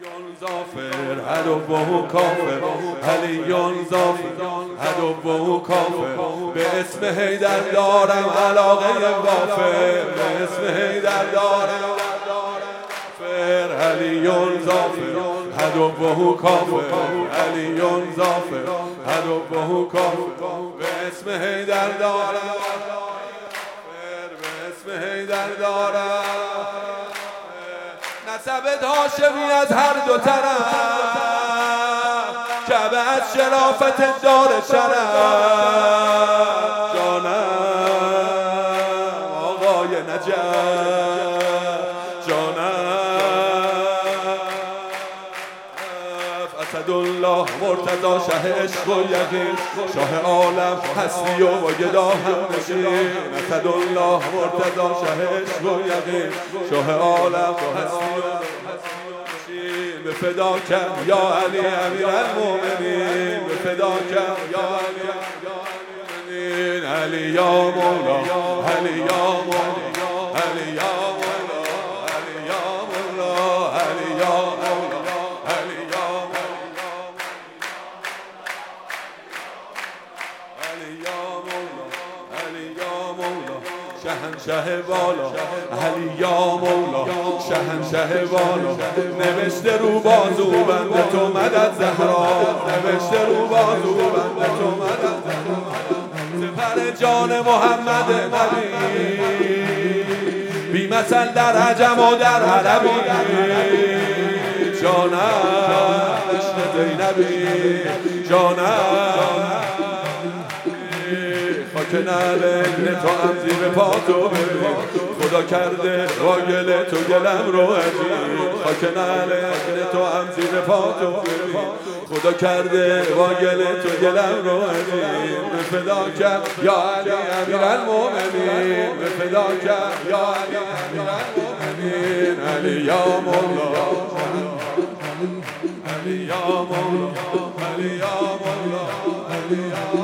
زافر عدو کافر علی زافر عدو کافر به اسم حیدر دارم علاقه وافر به اسم حیدر دارم علی زافر عدو کافر علی زافر عدو کافر به اسم حیدر دارم به اسم حیدر دارم نسبت هاشمی از هر دو طرف کعبه از شرافت دار شرف جانم آقای نجف جانم اسدالله مرتضی شه عشق و یقین شاه عالم هستی و گدا هم نشین اسدالله مرتضی شه عشق و یقین شاه عالم هستی و به فدا کن یا علی امیر المؤمنین به فدا کن یا علی المؤمنین علی یا مولا علی یا مولا علی یا مولا علی یا مولا علی یا مولا علی یا مولا علی یا مولا علی یا مولا شهنشه والا علی یا مولا شهنشه والا نوشته رو بازو بنده تو مدد زهرا نوشته رو بازو بنده تو مدد زهرا سپر جان محمد نبی بی مثل در عجم و در عربی جانم عشق زینبی جانم خاک نعل تو هم زیر پا تو ببین خدا کرده با گل تو گلم رو عجیب خاک نعل تو هم زیر پا تو ببین خدا کرده با گل تو گلم رو عجیب به فدا کرد یا علی امیر المؤمنین به فدا کرد یا علی امیر المؤمنین علی یا مولا علی یا مولا علی یا مولا علی یا